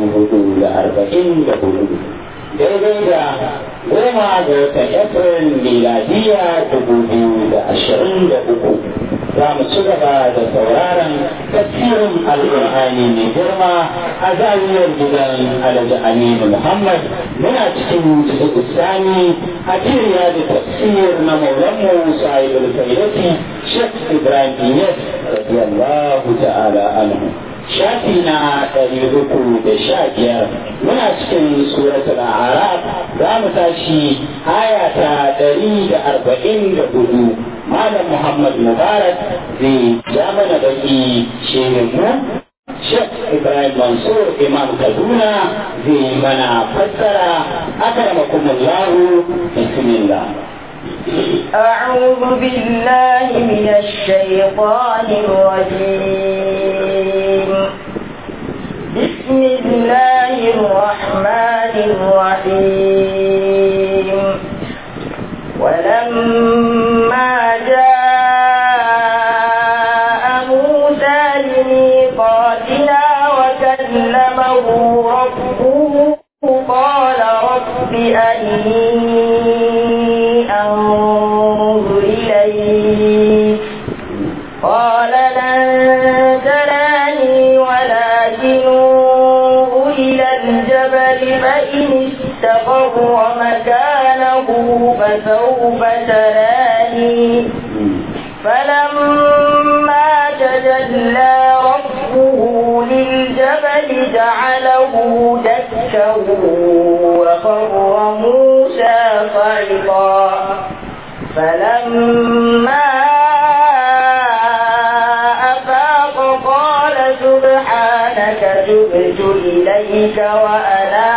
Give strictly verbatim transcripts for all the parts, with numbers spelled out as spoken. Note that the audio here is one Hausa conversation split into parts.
hudu da arba'in da hudu daidai da goma ga watan April miladiya dubu biyu da ashirin da uku. Za mu ci gaba da sauraron tafsirin alƙur'ani mai girma a zawiyar gidan Alhaji Aminu Muhammad. Muna cikin jikin sani a kiriya da tafsir na maulanmu sahibul faidati Sheikh Ibrahim Yes radiyallahu ta'ala anhu. Shafi na ɗari uku da sha biyar muna cikin suratul A'raf za mu tashi aya ta ɗari da arba'in da hudu. Malam Muhammad Mubarak zai ja mana baki shehin mu Sheikh Ibrahim Mansur Imam Kaduna zai mana fassara. Akramakumullahu, bismillah. أعوذ بالله من الشيطان الرجيم. بسم الله الرحمن الرحيم. ولما جاء موسى لميقاتنا وكلمه ربه قال رب أرني أنظر إليك قال لن تراني ولكن انظر إلى الجبل فإن استقر مكانه فسوف تراني فلما تجلى ربه للجبل جعله دكا وخر موسى صعقا فلما أفاق قال سبحانك تبت إليك وأنا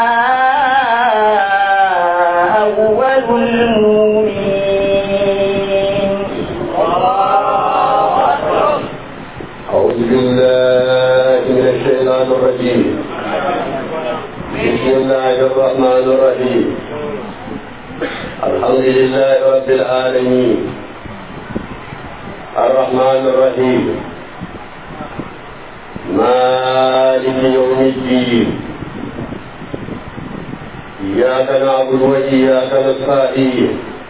أول المؤمنين. أعوذ بالله من الشيطان الرجيم. بسم الله الرحمن الرحيم. الحمد لله رب العالمين الرحمن الرحيم مالك يوم الدين. إياك نعبد وإياك نستعين.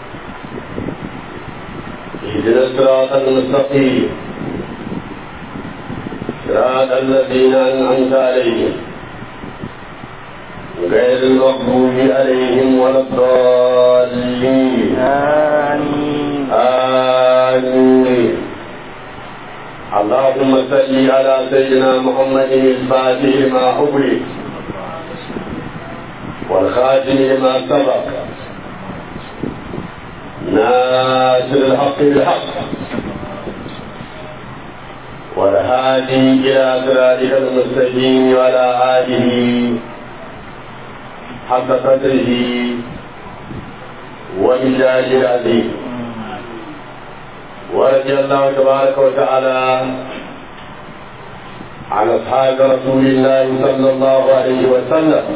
اهدنا الصراط المستقيم صراط الذين أنعمت عليهم غير المغضوب عليهم ولا الضالين. آمين آمين. اللهم صل على سيدنا محمد الفاتح لما أغلق والخاتم لما سبق ناصر الحق بالحق والهادي إلى صراطك المستقيم وعلى آله حق قدره ومجاهد العظيم. ورضي الله تبارك وتعالى عن أصحاب رسول الله صلى الله عليه وسلم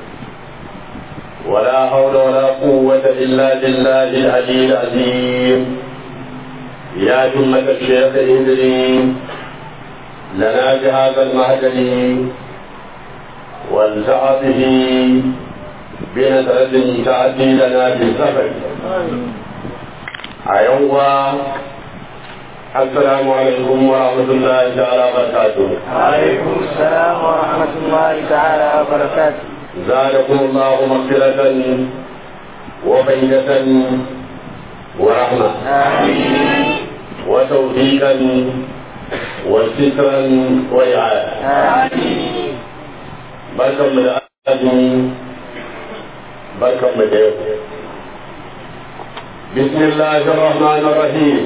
ولا حول ولا قوة إلا بالله العلي العظيم. يا جمة الشيخ إدريس لنا بهذا المهجر والتعب به بنظرة تأتي لنا بالسفر. أيوة السلام عليكم ورحمة الله تعالى وبركاته. وعليكم السلام ورحمة الله تعالى وبركاته. زادكم الله مغفرة وفيدة ورحمة. آمين. وتوفيقا وسترا وإعانة. آمين. بركة من الأدم بركة من اليوم. بسم الله الرحمن الرحيم.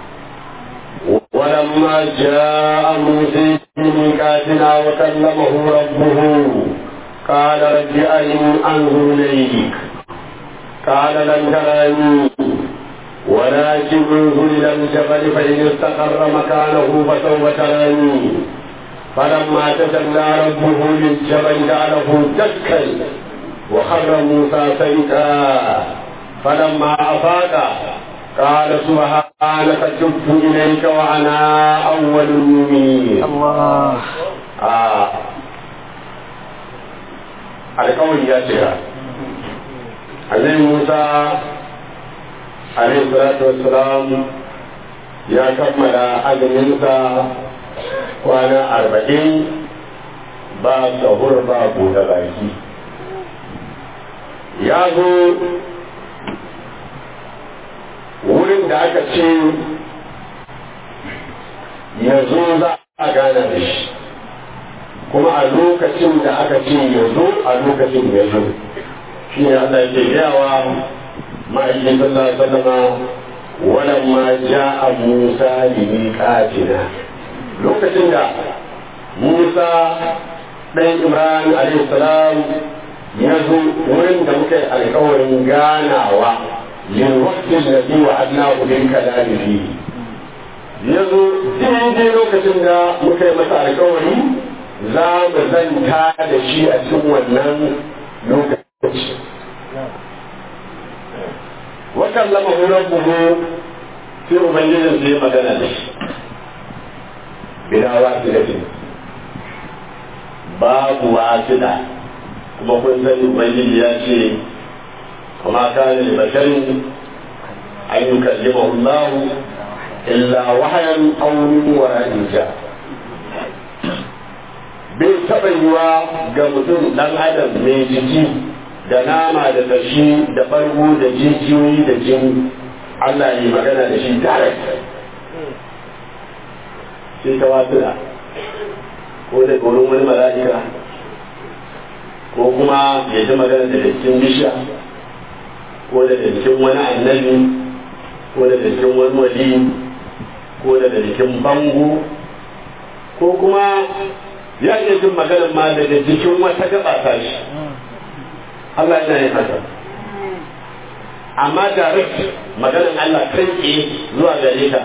ولما جاء موسى لميقاتنا وكلمه ربه قال رب أرني أنظر إليك قال لن تراني ولكن انظر إلى الجبل فإن استقر مكانه فسوف تراني فلما تجلى ربه للجبل جعله دكا وخر موسى صعقا فلما أفاق قال سبحانك تبت إليك وأنا أول المؤمنين. الله. آه. alkawari ya cika. Annabi Musa alaihi salatu wassalam ya kammala azuminsa kwana arba'in ba sahur ba buɗe baki. Ya zo wurin da aka ce ya zo za a gana da shi, kuma a lokacin da aka ce ya zo a lokacin ya zo. shi ne Allah ke yawa ma'aikin sallallahu alaihi wasallam walamma ja'a Musa limiqatina, lokacin da Musa ɗan Imran alaihi salam ya zo wurin da muka yi alƙawarin ganawa lil waqti alladhi wa'adnahu bil kalami fihi, ya zo daidai lokacin da muka yi masa alƙawari za mu zanta da shi a cikin wannan lokaci. wa kallamahu rabbuhu, sai ubangijin sai magana da shi bila wasilatin, babu wasila. kuma kun sani ubangiji ya ce kuma kana li basharin an yukallimahu Allah illa wahyan aw min wara'i hijab. bai taɓa yiwa ga mutum ɗan adam mai jiki da nama da kashi da ɓargo da jijiyoyi da jini Allah yi magana da shi tare sai ta wasila, ko da wurin wani mala'ika, ko kuma ya ji magana da cikin bishiya, ko da cikin wani annabi, ko da cikin wani wali, ko da cikin bango, ko kuma ya iya jin maganar ma daga jikin wata gaba ta shi. Allah yana yin haka, amma direct maganar Allah kai ke zuwa gare ka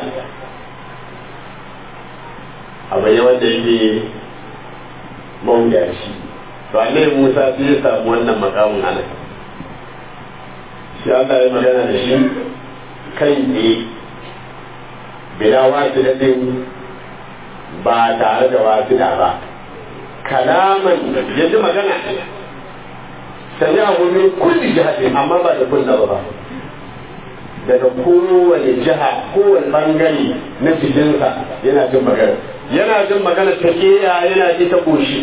abu ne wanda yake mawuyaci. to Annabi Musa sai ya samu wannan makamin ana, shi Allah ya magana da shi kai ne bila wasilatin, ba tare da wasila ba. kalaman ya ji magana sami abu min kulli jihatin, amma ba da kunna ba, daga kowane jiha, kowane bangare na cikinsa yana jin magana. yana jin magana ta keya, yana ji ta koshi,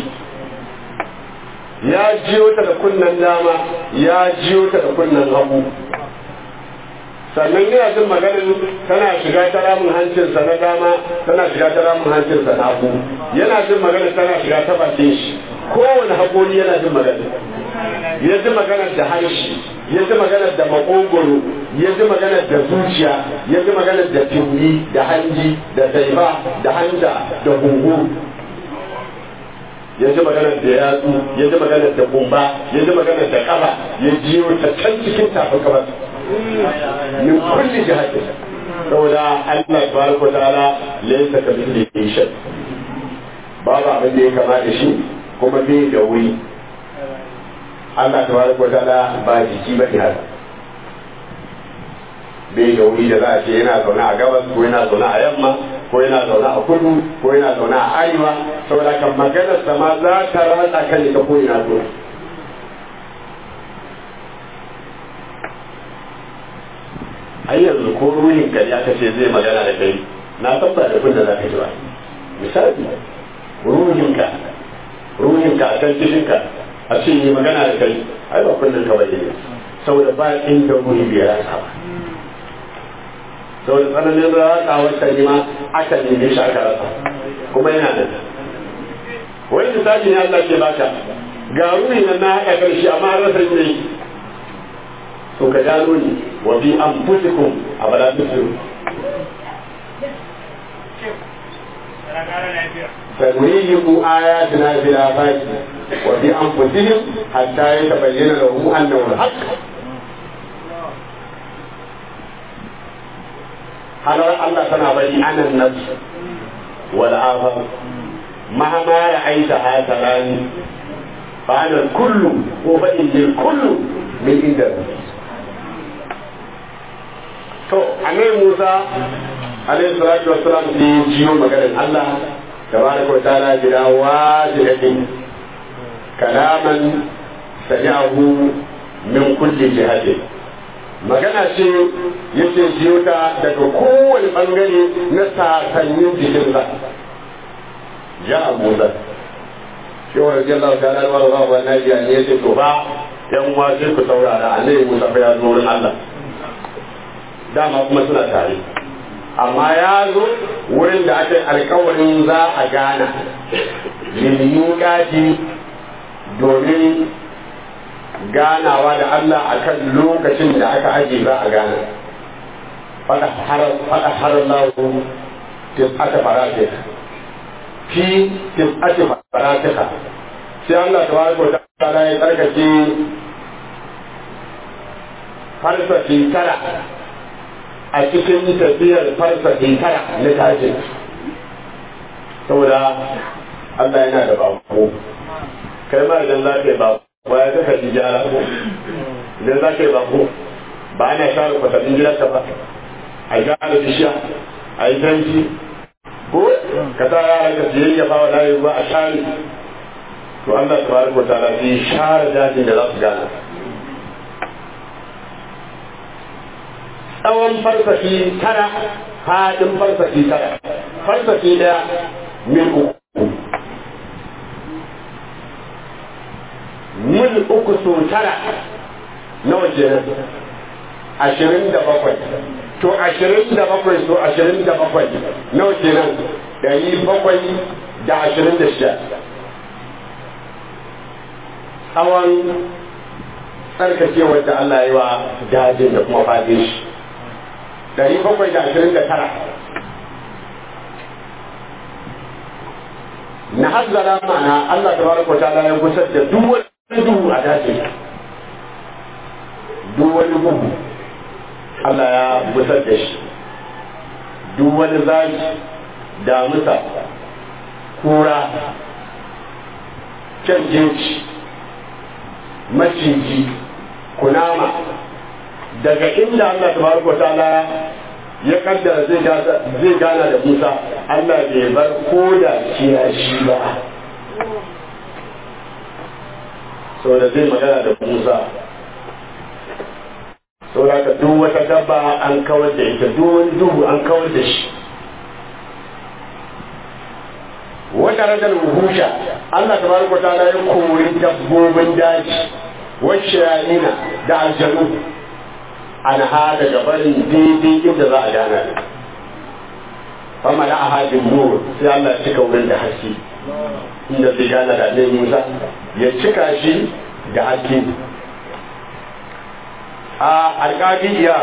ya jiyo ta da kunnan dama, ya jiyo ta da kunnan hagu. sannan yana jin maganin tana shiga ta ramin hancinsa na dama, tana shiga ta ramin hancinsa na hagu. yana jin maganin tana shiga ta bakin shi, kowane haƙori yana jin maganin. ya ji maganar da harshe, ya ji maganar da makogoro, ya ji maganar da zuciya, ya ji maganar da tumbi da hanji da taiba da hanta da hungu, ya ji maganar da yatsu, ya ji maganar da kumba, ya ji maganar da kafa, ya jiyo ta can cikin tafin kafa min kulli jihatin. saboda Allah tabaraka ta'ala laysa kamithlihi shay, babu abin da ya kama da shi, kuma bai da wuri. Allah tabaraka ta'ala ba jiki ba ne haka, bai da wuri da za a ce yana zaune a gabas, ko yana zaune a yamma, ko yana zaune a kudu, ko yana zaune a arewa. saboda kan maganar sama za ta ratsa kan ita ko ina zo. ai yanzu ko ruhin ka ya kace zai magana da kai, na tabbata da kun da za ka ji ba. misali ruhin ka ruhin ka a kan cikin ka a ce yi magana da kai, ai ba kullum ka bayyana, saboda ba inda ruhi bai rasa ba. saboda tsananin rasa wata ne ma aka neme shi aka rasa, kuma yana da wani misali ne Allah ke baka, ga ruhi nan na haɗa karshe amma rasa ne. to ka gano ni wa bi anfusikum abala tusiru. سنريهم آياتنا في الآفاق وفي أنفسهم حتى يتبين لهم أنه الحق. هذا الله سنعبدي عن النفس والآفاق مهما رأيتها تراني، فأنا الكل وفإن الكل من عند النفس. to Annabi Musa alaihi salatu wassalam sai jiyo maganar Allah tabaraka wa ta'ala bila wajibatin kalaman sami'ahu min kulli jihati magana ce yake jiyo ta daga kowane bangare na sasannin jikinsa ya Abu Zar shi wa radiyallahu ta'ala wa radiyallahu wa nabiya ne yace to ba yan uwa sai ku saurara annabi Musa fa ya zo wurin Allah dama kuma suna tare amma ya zo wurin da aka yi alkawarin za a gana lilimin kaji domin ganawa da Allah akan lokacin da aka aje za a gana faɗa harar lahu tis'ata faratika fi tis'ati faratika sai Allah tabaraka wa ta'ala ya tsarkake farsafi tara a cikin tafiyar farsafi tara na tashin saboda Allah yana da bako kai ma idan za ka yi bako ba ya zaka ji gyara ko idan za ka yi bako ba ana share kwatannin gidanka ba a gyara bishiya a yi tanki ko ka sa yara ka siyayya ba wa layi ba a share to Allah tabaraka wa ta'ala sai share dajin da za su gana tsawon farsafi tara haɗin farsafi tara farsafi ɗaya mil uku mil uku so tara nawa kenan ashirin da bakwai to ashirin da bakwai so ashirin da bakwai nawa kenan ɗari bakwai da ashirin da shida tsawon tsarkakewar da Allah ya yi wa dajin da kuma fadin shi ɗari bakwai da ashirin da tara na hazzara mana Allah ta baraka ta ya gusar da duk wani duhu a dajin duk wani duhu Allah ya gusar da shi duk wani zaki damusa kura kyan jinci maciji kunama daga inda Allah tabaraka wa ta'ala ya kaddara zai gana da Musa Allah bai bar ko da kiyashi ba so da zai magana da Musa so da ka duk wata dabba an kawar da ita duk wani duhu an kawar da shi wata ranar wuhusha Allah tabaraka wa ta'ala ya kori dabbobin daji wacce yana da aljanu an hada da barin daidai inda za a gana da fama na ahadin nur sai Allah cika wurin da haske inda zai gana da ne Musa ya cika shi da haske a alƙadi ya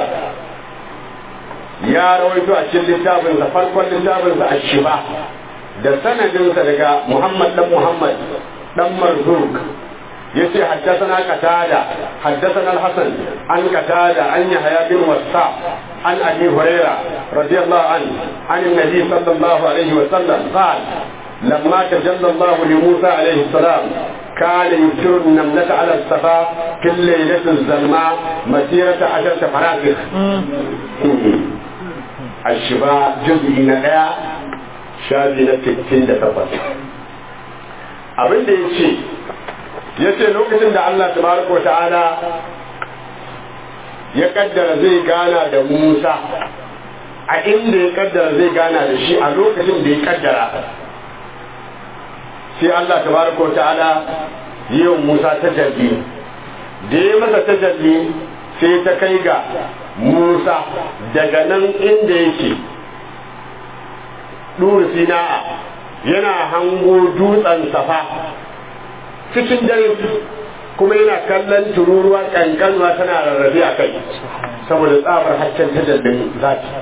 ya rawaito a cikin littafinsa farkon littafinsa a shiba da sanadinsa daga Muhammad dan Muhammad dan Marzuk yace haddathana qatada haddathana al-hasan an qatada an yahya bin wasa an abi hurairah radiyallahu anhu an an-nabi sallallahu alayhi wa sallam qala lamma tajalla Allah li Musa alayhi salam kana yusiru an-namlata ala as-safa fi al-laylati az-zalma masirata asharata farasik الشبا جزء نقع شابي نفسين دفقت abin da ya ce ya ce lokacin da Allah tabaraka wa ta'ala ya kaddara zai gana da Musa a inda ya kaddara zai gana da shi a lokacin da ya kaddara sai Allah tabaraka wa ta'ala yi wa Musa tajalli da ya masa tajalli sai ta kai ga Musa daga nan inda yake Dur Sina'a yana hango dutsen Safa cikin dare kuma yana kallon tururuwa kankanwa tana rarrabe a kai saboda tsabar haccen tajallin zaki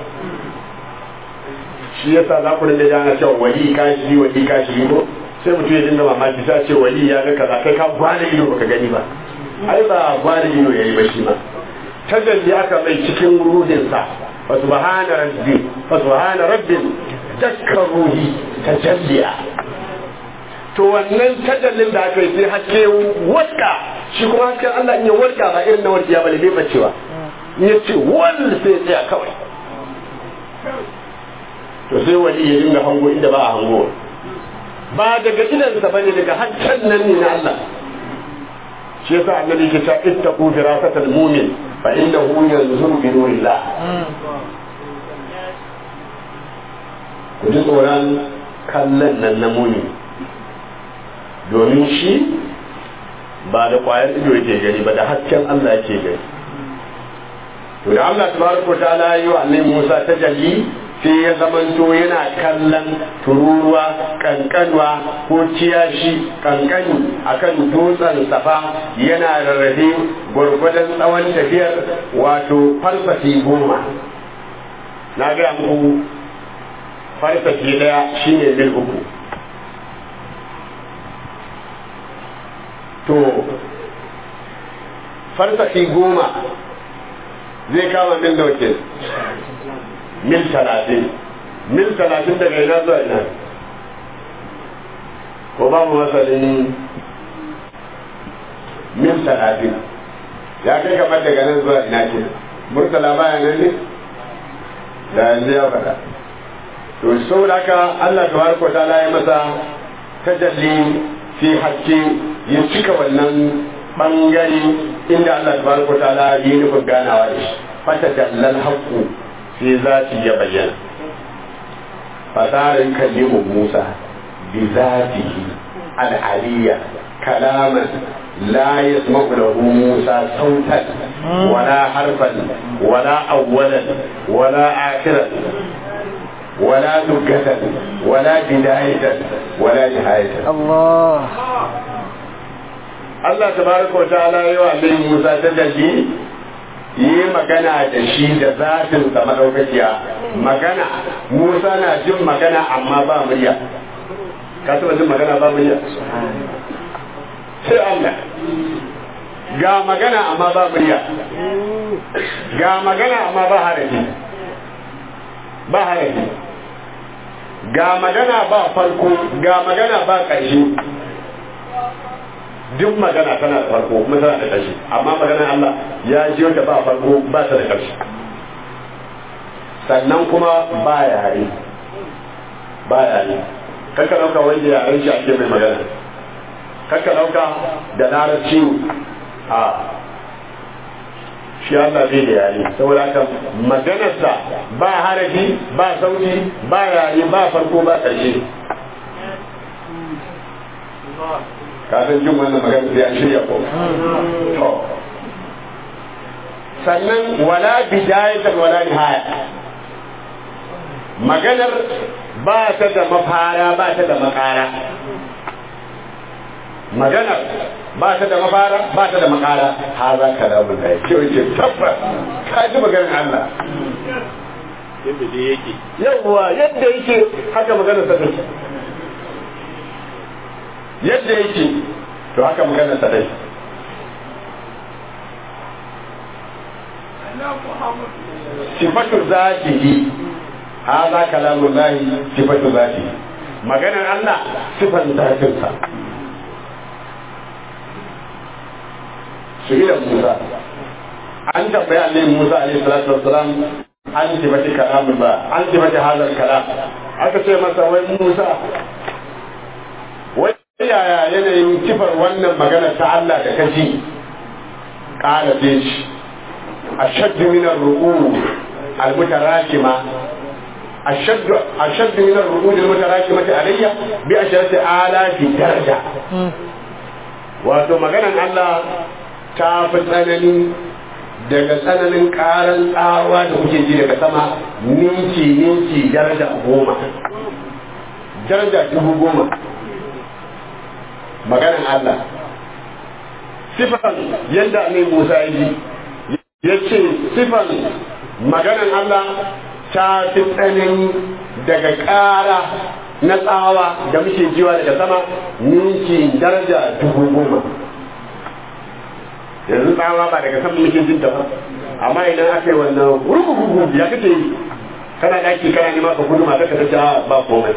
shi yasa za ku rinda jana cewa wali kashi wali kashi ko sai mutum ya dinga mamaki sai ce wali ya ga kaza kai ka gwana ido baka gani ba ai ba gwana ido yayi ba shi ma tajalli aka mai cikin ruhinsa wa subhana rabbi wa subhana rabbil dakka ruhi tajalliya to wannan tajallin da aka yi sai haske wadka shi kuma hasken Allah in ya wadka ba irin na wadka ba ne bai bacewa in ya ce wal sai tsaya kawai to sai wali ya dinga hango inda ba a hango ba daga idansa bane daga hasken nan ne na Allah shi yasa annabi ke cewa ittaqu firasatal mu'min fa innahu yanzuru bi nurillah. ku ji tsoron kallon nan na mu'min domin shi ba da kwayar ido yake gani ba da hasken Allah yake gani. to da Allah tabaraka ta'ala yi wa annabi Musa tajalli sai ya zamanto yana kallon tururuwa kankanwa ko kiyashi kankani akan dutsen safa yana rarrafe gwargwadon tsawon tafiyar wato farfasi goma. na gaya muku farfasi daya shine mil uku. to farfasi goma zai kama mil da wakil mil talatin. mil talatin daga ina zuwa ina ko ba mu masalin mil talatin ya kai kamar daga nan zuwa ina ke murtala baya nan ne da yanzu ya faɗa. to saboda haka Allah tabaraka wa ta'ala ya masa tajalli fi haske ya cika wannan bangare inda Allah tabaraka wa ta'ala ya yi nufin ganawa da shi. fata dallal haqqu sai zati ya bayyana. fasarin kallimu Musa bi zatihi al-aliyya kalaman la yasma'u lahu Musa sautan wala harfan wala awwalan wala akhiran wala dugatan wala bidayatan wala nihayatan. Allah Allah tabaraka wa ta'ala yawa annabi Musa ta dalli yi magana da shi da zatin sa madaukakiya. magana Musa na jin magana amma ba murya. ka taba jin magana ba murya? sai Allah ga magana amma ba murya, ga magana amma ba harafi ba harafi ga magana ba farko ga magana ba ƙarshe. duk magana tana da farko kuma tana da ƙarshe, amma maganar Allah ya ji wata ba farko ba ta da ƙarshe. sannan kuma ba yare ba yare kakka ɗauka wanda yaren shi ake mai magana, kakka ɗauka da larabci a shi Allah bai da yare. saboda haka maganarsa ba harafi ba sauti ba yare ba farko ba ƙarshe. kafin jin wannan magana sai an shirya ko to sannan wala bidayatan wala nihaya. maganar ba ta da mafara ba ta da makara. maganar ba ta da mafara ba ta da makara. haza kalamun da yake yake tabbas ka ji maganar Allah yadda dai yake yawa yadda yake haka maganar sa take yadda yake to haka maganar sa take. sifatu zatihi haza kalamun lahi sifatu zatihi. maganar Allah sifan zatinsa. su ila Musa an tambaya annabi Musa alaihi salatu wassalam an sifati kalamun ba an sifati hazal kalam. aka ce masa wai Musa wai yaya yanayin sifar wannan magana ta Allah da kaji? qala bish ashaddu min ar-ru'ud al-mutarakima ashaddu ashaddu min ar-ru'ud al-mutarakimati alayya bi asharati alafi daraja. wato maganan Allah ta fi tsanani daga tsananin karan tsawa da kuke ji daga sama ninki ninki daraja goma, daraja dubu goma. maganan Allah sifan yadda ne Musa ya ji ya ce sifan maganan Allah ta fi tsanani daga ƙara na tsawa da muke jiwa daga sama ninki daraja dubu goma. yanzu tsawa ba daga sama muke jin ta ba, amma idan aka yi wannan gurgugugu ya kake yi kana daki kana nema ka gudu mata ka ta ba komai.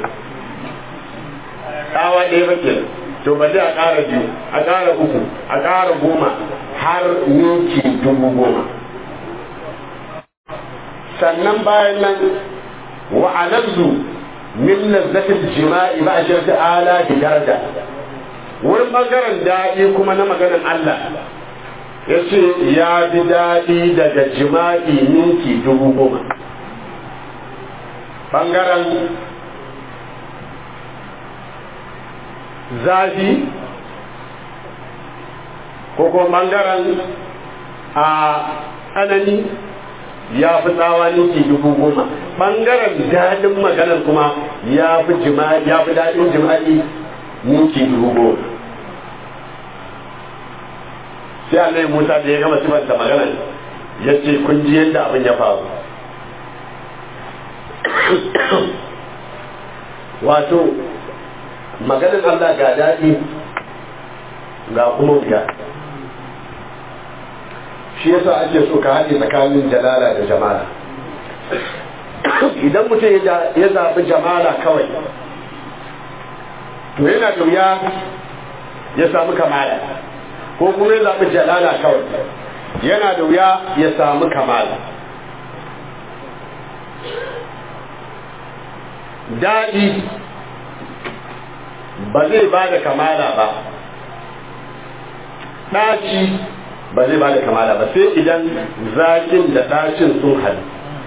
tsawa ɗaya ba ke to ba zai a ƙara biyu a ƙara uku a ƙara goma har ninki dubu goma. sannan bayan nan wa alazzu min lazzatil jima'i ba a shirta ala bi daraja. wurin bangaren daɗi kuma na maganar Allah ya ce ya fi daɗi daga jima'i ninki dubu goma. Bangaren zafi ko kuma bangaren a tsanani ya fi tsawa ninki dubu goma. Bangaren daɗin maganar kuma ya fi jima'i ya fi daɗin jima'i ninki dubu goma. Sai Allah Musa da ya gama sifanta maganar ya ce kun ji yadda abin ya faru. Wato maganar Allah ga daɗi ga kuma wuya. Shi yasa ake so ka haɗe tsakanin jalala da jamala. Idan mutum ya zaɓi jamala kawai to yana da wuya ya samu kamala, ko kuma ya zaɓi jalala kawai yana da wuya ya samu kamala. Daɗi ba zai ba da kamala ba, ɗaci ba zai ba da kamala ba, sai idan zaƙin da ɗacin sun haɗu.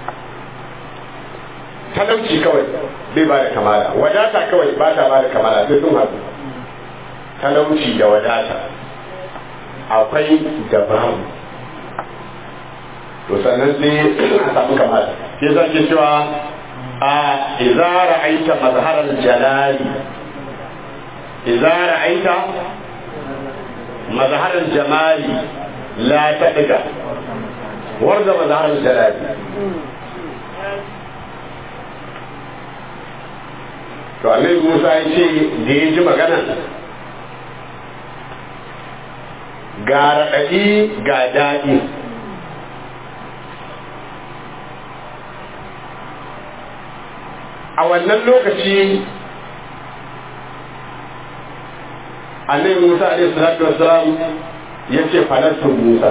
Talauci kawai bai ba da kamala, wadata kawai ba ta ba da kamala, sai sun haɗu. Talauci da wadata akwai da babu, to sannan sai a samu kamala. Ke zan cewa a idza ra'aita mazharal jalali idza ra'aita mazharal jamali la tadga warda mazharal jalali. to Annabi Musa ya ce da ya ji magana ga raɗaɗi ga daɗi. A wannan lokaci Annabi Musa alaihi salatu wassalam ya ce falastin Musa,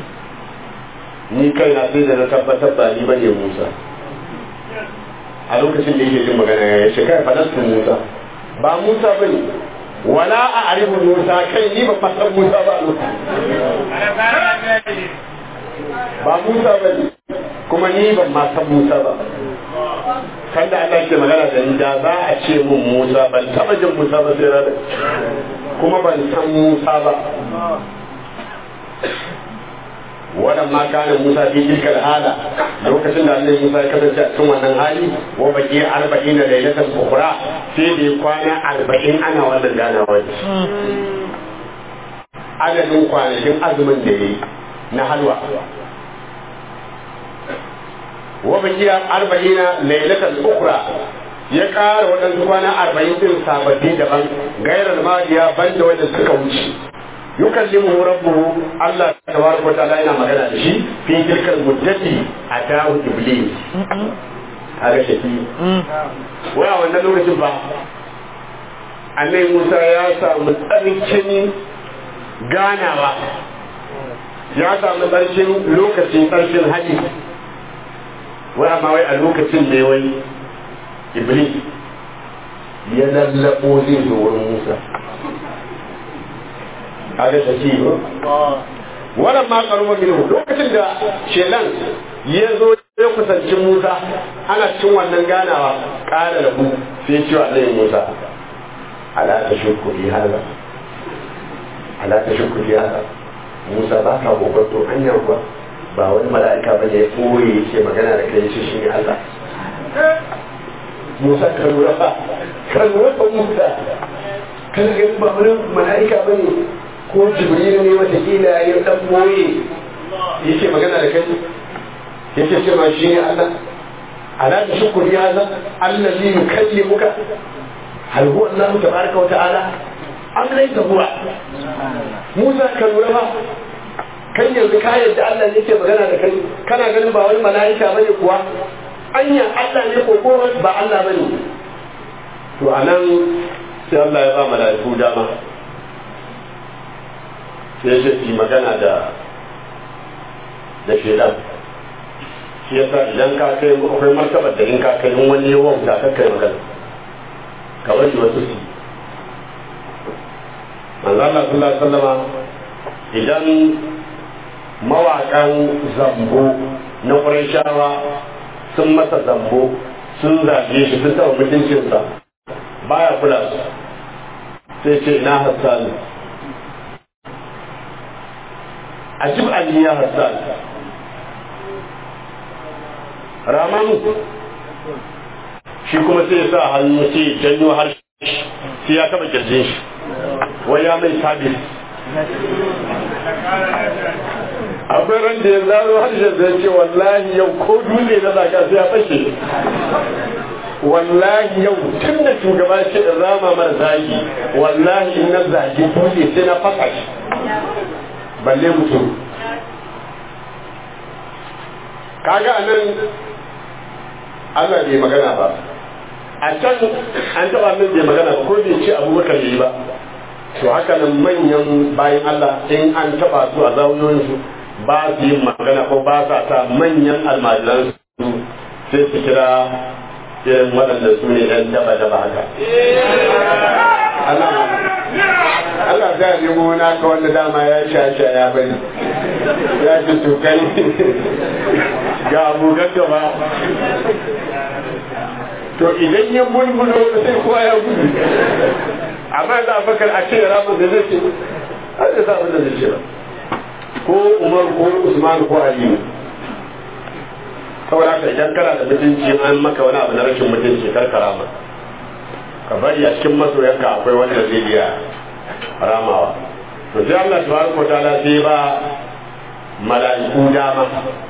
ni kai na sai da na tabbatar ba ni bane Musa. A lokacin da yake jin magana ya ce kai falastin Musa ba Musa bane, wala a arifu Musa, kai ni ba fasar Musa ba a lokacin ba Musa bane, kuma ni ban ma san Musa ba. Kan da Allah ke magana da ni da za a ce mun Musa, ban taba jin Musa ba sai rana, kuma ban san Musa ba. Wannan ma kana Musa fi tilkal hala, lokacin da Allah Musa ya kasance a cikin wannan hali, wa baki arba'in da lailatan ukhra, sai da kwana arba'in ana wannan ganawa. Adadin kwanakin azumin da yayi na halwa. Wa bakiya arba'ina lailatan ukhra, ya ƙara waɗansu kwana arba'in din sababbi daban, gairar madiya banda wanda suka wuce. Yukallimuhu rabbuhu, Allah tabaraka wa ta'ala yana magana da shi fi tilkal muddati atahu iblis. Haka shi. Wa wannan lokacin ba Annabi Musa ya samu tsarkin ganawa, ya samu tsarkin lokacin tsarkin hadi. Wai amma wai a lokacin ne wai Iblis ya lallabo zai zo wurin Musa. Kaga shi ba wannan ma karuwa minhu, lokacin da shelan ya zo ya kusanci Musa ana cikin wannan ganawa, ƙara da ku sai cewa Annabi Musa ala ta shukuri hada ala ta shukuri hada Musa ba ka gogoto hanyar ba ba wani mala'ika ba ya koyi yake magana da kai shi ne Allah. Musa ka lura fa ka lura fa Musa kan ga ba wani mala'ika ba ne ko Jibril ne wata kila ya dan koyi yake magana da kai yake ce ma shi ne Allah. Ala ta shukuri hada allazi yukallimuka, hal huwa Allah tabaraka wa ta'ala am laysa huwa. Musa ka lura fa kan yanzu ka yadda Allah ne ke magana da kai, kana ganin ba wani mala'ika bane kuwa, anya Allah ne ko ko ba Allah bane. To anan sai Allah ya ba mala'iku dama, sai ya yi magana da da shedan. Shi yasa idan ka kai akwai martabar da in ka kai in wani yawan ta ka kai magana ka bari wasu su manzo Allah sallallahu alaihi wasallam idan mawaƙan zambo na Qurayshawa sun masa zambo sun zage shi sun taɓa mutuncinsa baya kula su sai ce na Hassan ajib ali ya Hassan ramanu shi kuma sai ya sa hannu sai ya janyo harshe sai ya taɓa kirjin shi wai ya mai sabis akwai ran da ya zaro harshen da ya ce wallahi yau ko dole na zaga sai ya fashe wallahi yau tun da shugaba ce in rama mara zagi wallahi in na zagi dole sai na fasa shi balle mutum kaga anan Allah bai magana ba a can an taba min bai magana ba ko bai ce abubakar yayi ba to haka nan manyan bayan Allah in an taba su a zauniyoyinsu ba su yin magana ko ba sa ta manyan almajiran su sai su kira irin waɗanda su ne ɗan daba daba haka Allah ta yi muna ka wanda dama ya sha sha ya bari ya ce to kai ga abokan gaba to idan ya bulbulo sai kowa ya gudu amma da abakar a ce ramin da zai ce har da sabon da zai ce ba ko umar ko usman ko aliyu saboda haka idan kana da mutunci an maka wani abu na rashin mutunci karkara ma ka bari a cikin masoyanka akwai wanda zai iya ramawa to sai Allah tabaraka ta'ala sai ba mala'iku dama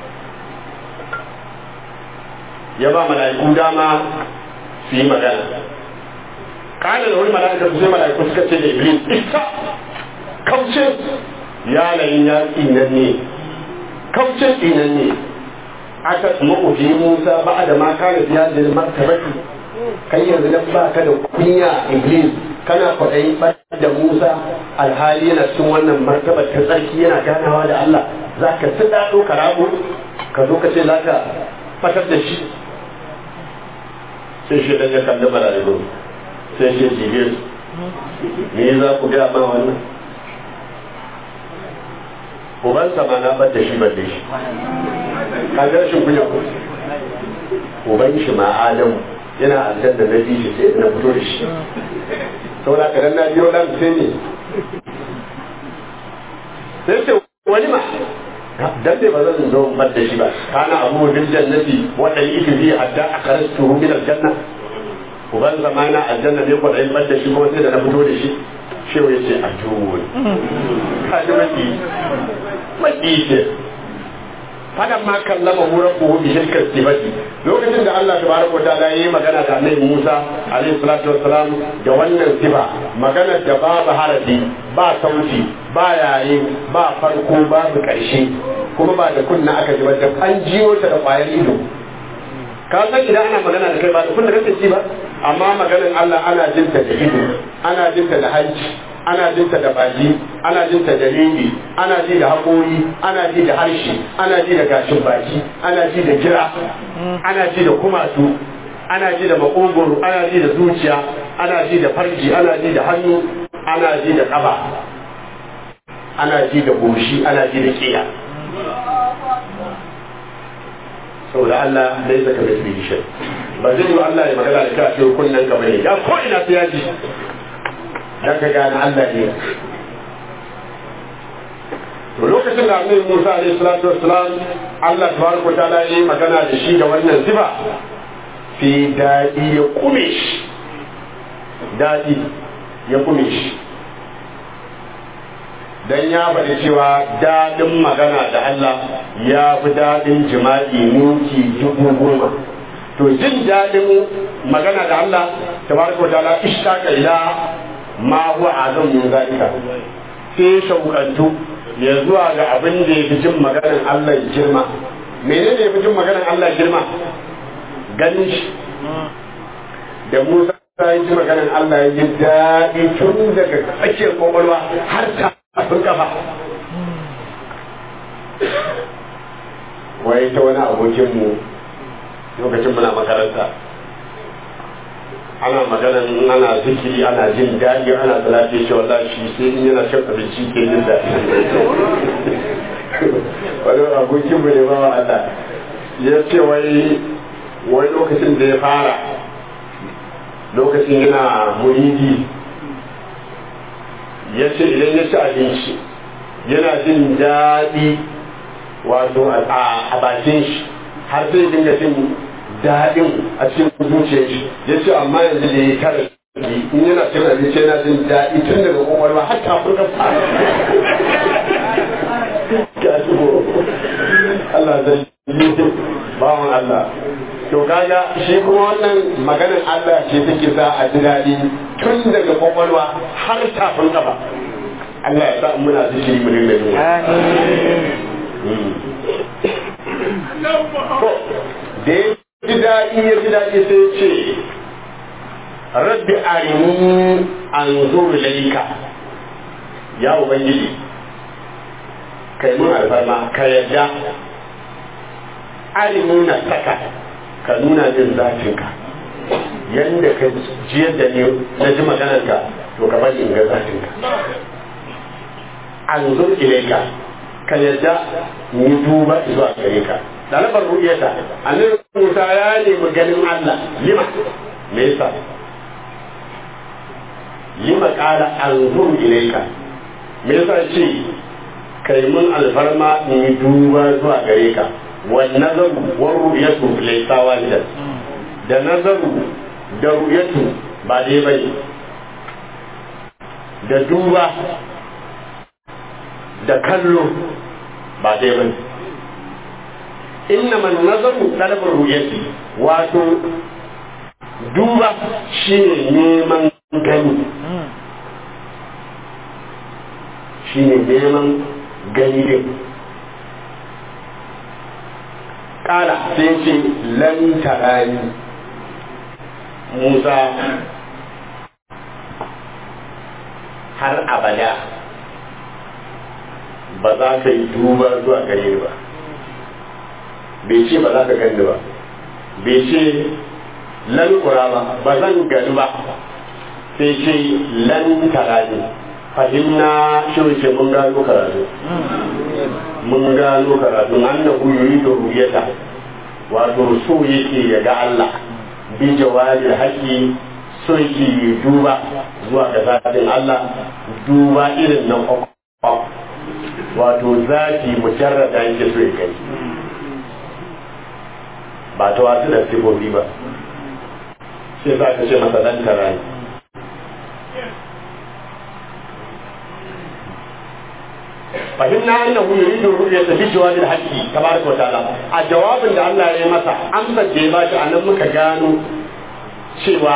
ya ba mala'iku dama su yi magana kana da wani mala'ika sai mala'iku suka ce da iblis ita kauce ya layin ya tsinan ne kauce tsinan ne aka maƙofi Musa ba da ma kana biya da martabaki kai yanzu dan ba ka da kunya iblis kana kwaɗayi da Musa alhali yana cikin wannan martabar ta tsarki yana ganawa da Allah za ka ci daɗo ka rabu ka zo ka ce za ka fatar da shi sai shi dan ya kalli mala'iku sai shi jibe su me za ku ga ma wannan ubansa ma na bar da shi balle shi ka ga rashin kunya ko uban shi ma Adamu yana aljanna na bi shi sai na fito da shi saboda ka dan na biyo dan sai ne sai ce wani ma dan dai ba zan zo bar da shi ba kana abu bil jannati wa dai ita bi hatta akarastu min aljanna uban zamana aljanna ne ko dai bar da shi ko sai da na fito da shi shewa yace ajuwul kaji maki maki ce fadan ma kallama rabbuhu bi shirkar sifati lokacin da Allah tabaraka wa ta'ala yayi magana da Annabi Musa alaihi salatu wassalam da wannan sifa magana da babu harafi ba sauti ba yayi ba farko babu karshe kuma ba da kunna aka ji ba da an jiyo ta da kwayar ido ka san idan ana magana da kai ba da kunna kake ji ba amma maganar Allah ana jinta da ido ana jinta da hanci ana jinta da baki ana jinta da ringi ana ji da haƙori ana ji da harshe ana ji da gashin baki ana ji da jira ana ji da kumatu ana ji da makogoro ana ji da zuciya ana ji da farji ana ji da hannu ana ji da ƙafa ana ji da goshi ana ji da ƙiya saboda Allah dai saka mai bi shi ba zai yi Allah ya magana da kai a kunnen ka bane ya ko ina sai ya ji dan ka gane Allah ne to lokacin da Annabi Musa alaihi salatu wassalam Allah tabaraka wa ta'ala yayi magana da shi da wannan sifa fi dadi ya kume shi dadi ya kume shi dan ya bada cewa dadin magana da Allah ya fi dadin jima'i ninki dubu goma to jin dadin magana da Allah tabaraka wa ta'ala ishtaka ila ma huwa azam min zalika sai shaukantu ya zuwa ga abin da ya fi jin maganar Allah girma menene ya fi jin maganar Allah girma ganin shi da Musa ya ji maganar Allah ya ji daɗi tun daga tsakiyar kwakwalwa har ta abin kafa wai ta wani abokinmu lokacin muna makaranta ana magana in ana zikiri ana jin daɗi ana salati shi wallahi shi sai in yana cin abinci ke jin daɗi wani abokin mu ne ba Allah ya ce wai wai lokacin da ya fara lokacin yana muridi ya ce idan ya ci abinci yana jin daɗi wato a bakin shi har zai dinga jin daɗin a cikin zuciyar shi ya ce amma yanzu da ya kare in yana cin abinci yana jin daɗi tun daga kwakwalwa har kafin ka fara ya shigo Allah zai yi bawan Allah to kaga shi kuma wannan maganar Allah ce take sa a ji daɗi tun daga kwakwalwa har kafin kafa Allah ya sa muna zikiri mu dinga yin da ya ji daɗi ya ji daɗi sai ce rabbi arini anzur ilayka ya ubangiji kai mun alfarma ka yadda arini na saka ka nuna min zafinka yanda ka jiyar da ni na ji maganarka to ka bari in ga zafinka anzur ilayka ka yadda ni duba zuwa gare ka dalabar ru'yata annabi Musa ya nemi ganin Allah lima me yasa lima qala anzur ilayka me yasa ce kai mun alfarma ni duba zuwa gare ka wan nazaru war ru'yatu laysa wahidan da nazaru da ru'yatu ba dai bane da duba da kallo ba dai bane innama nazaru talabur ru'yati wato duba shine neman gani shine neman gani din kala sai ce lan tarani Musa har abada ba za ka yi duba zuwa gare ni ba bai ce ba za ka gani ba bai ce lan kura ba ba zan gani ba sai ce lan tarani fahimna shi wuce mun gano karatu mun gano karatu an da yuri da ruyata wato so yake ya ga Allah bi jawabi haƙi so yake duba zuwa ga zatin Allah duba irin nan kwakwakwa wato zafi mujarrada yake so ya kai ba ta wasu da sifofi ba sai za ka ce masa dan tarani fahimna annahu yuridu ru'yata bi jawabil haqqi tabaraka wa ta'ala a jawabin da Allah ya yi masa amsar da ya bashi anan muka gano cewa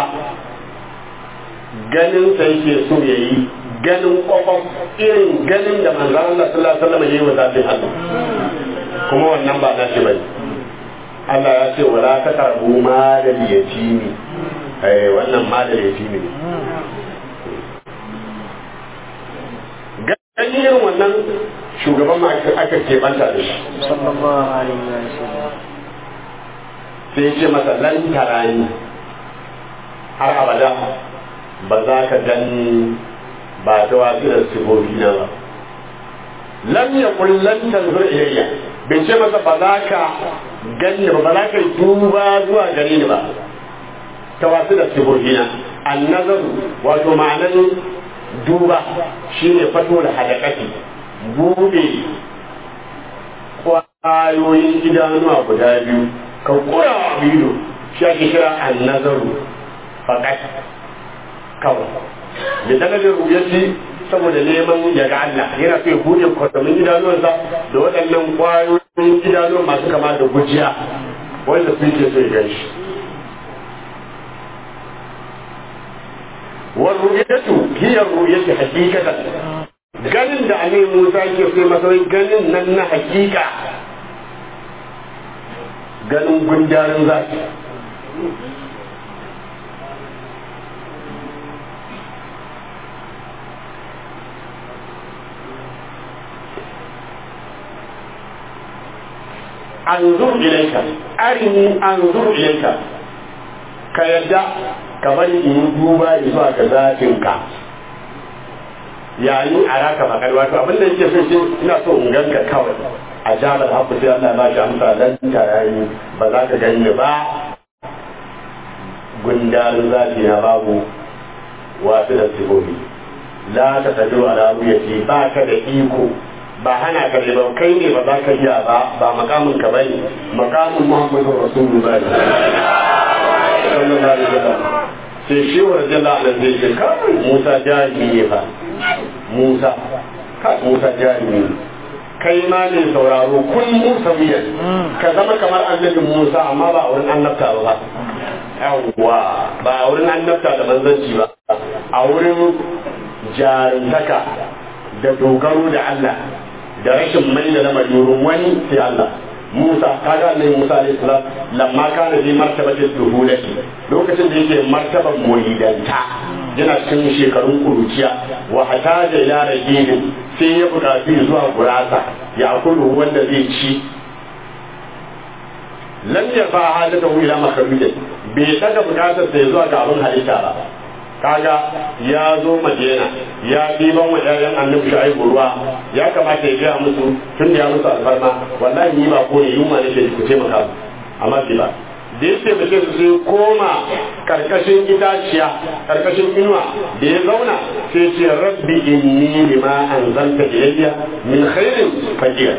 ganin sa yake so yayi ganin kokon irin ganin da manzon Allah sallallahu alaihi wasallam yayi wa zatin Allah kuma wannan ba na shi bane Allah ya ce wala taqrabu malal yatimi eh wannan malal yatimi ne ganin irin wannan shugaban ma aka ke banta da shi sallallahu alaihi wasallam sai ce masa lan tarani har abada ba za ka gani ba ta wasu da sifofi na ba lam yakul lan tanzur ilayya bai ce masa ba za ka gani ba ba za ka duba zuwa gare ni ba ta wasu da sifofi na annazaru wato ma'anar duba shine fato da hadakati bude kwayoyin idanuwa guda biyu ka kura wa biyu shi ake kira annazaru fakat kawai da dalilin rubuci saboda neman ya ga Allah yana so ya bude kwatamin idanuwansa da waɗannan kwayoyin idanuwan masu kama da gujiya wanda su ke so ya gan shi والرؤية هي الرؤية حقيقة ganin da annabi Musa yake sai masa ganin nan na hakika ganin gundarin zaki anzur ilayka arini anzur ilayka ka yadda ka bari in yi duba zuwa ga zafinka yayin a raka fakar wato abin da yake so shi ina so in ganka kawai a jabar haku sai Allah ba shi amsa dan tarayi ba za ka gani ba gundarin zafi na babu wasu da sigobi la ta tajo ala ruyati ba ka da iko ba hana ka da ba kai ne ba za ka iya ba ba makamin ka bane makamin Muhammadu Rasulullahi sallallahu alaihi wasallam sai shi wa rajalla ala zai ce kai Musa jahili ne fa Musa kai Musa jahili ne kai ma ne sauraro kun Musa wiyan ka zama kamar annabi Musa amma ba a wurin annabta ba yawwa ba a wurin annabta da manzanci ba a wurin jarumtaka da dogaro da Allah da rashin mai da lamarin wani sai Allah Musa kaga ne Musa alayhi salam lamma kana bi martabatil duhulati lokacin da yake martaban muridanta yana cikin shekarun kuruciya wa hataja ila rajulin sai ya buƙaci zuwa gurasa ya akulu wanda zai ci lam yafa hajatahu ila makhluqin bai daga buƙatar sai zuwa ga abin halitta ba kaga ya zo Madina ya ɗiban wa ƴaƴan annabi Shu'aibu ruwa ya kamata ya gaya musu tun da ya musu alfarma wallahi ni ba ko ne yunwa nake ku taimaka amma bai ba da ya taimake su sai koma karkashin itaciya karkashin inuwa da ya zauna sai ce rabbi inni lima anzalta ilayya min khairin faqir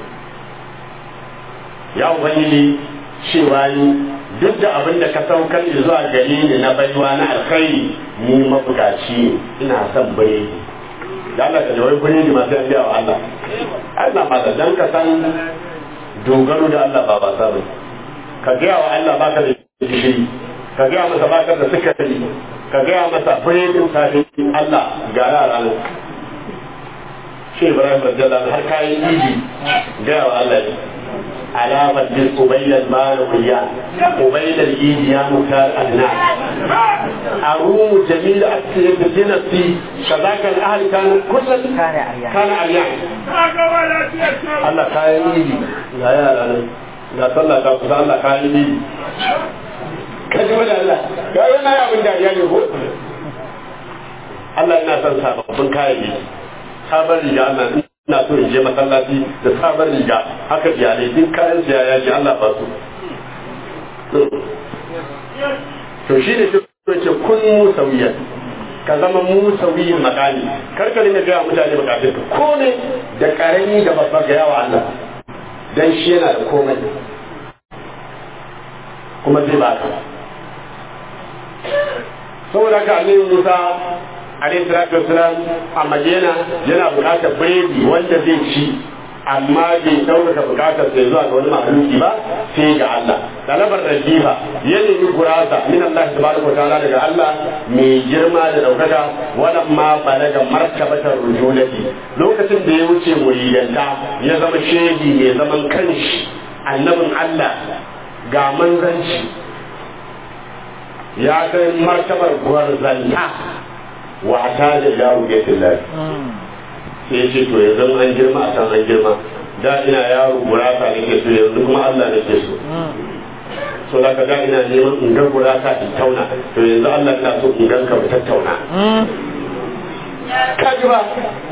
ya ubangiji cewa ni duk da abin da ka saukar zuwa gare ni na baiwa na alkhairi ni mabukaci ina son biredi da Allah ka jawai biredi masu yan biya wa Allah Allah ma da dan ka san dogaro da Allah ba ba sabon ka gaya wa Allah baka da gishiri ka gaya masa baka da sukari ka gaya masa biredin safe Allah ga yara ne shi Ibrahim radiyallahu har kayan idi gaya wa Allah ne علامة قبيل المال وياه قبيل الإيد يا مكار أبناء أروم جميل أكثر بجنسي شذاك الأهل كان كل كان أريان كان أريان الله كاين إيدي لا يا لا لا صلى الله الله كاين إيدي كجمل الله كاين يا من داريان يقول الله الناس سابق من كاين إيدي خبر يا الله ina so in je masallaci da sabon riga haka iyalai duk kayan siya ya ji Allah ba su to shi ne ce kun musawiyan ka zama musawiyin makani karka ne ga mutane bukatun ka ko ne da karami da babba ga yawa Allah dan shi yana da komai kuma zai baka saboda ka annabi Musa alayhi salatu wassalam a Madina yana bukatar biredi wanda zai ci amma bai ɗaukaka bukatar sai zuwa ga wani mahaluki ba sai ga Allah talabar rajiha ya nemi gurasa min Allah tabaraka wa ta'ala daga Allah mai girma da ɗaukaka wannan ma balaga martabatar rujulati lokacin da ya wuce muridanta ya zama shehi mai zaman kanshi annabin Allah ga manzanci ya kai martabar gwarzanta wa ta da yawo ya tillahi sai ce to yanzu an girma a san an girma da ina yaro gurasa nake so yanzu kuma Allah nake so so da ka da ina neman in ga gurasa in tauna to yanzu Allah ina so in ganka mu tattauna ka ji ba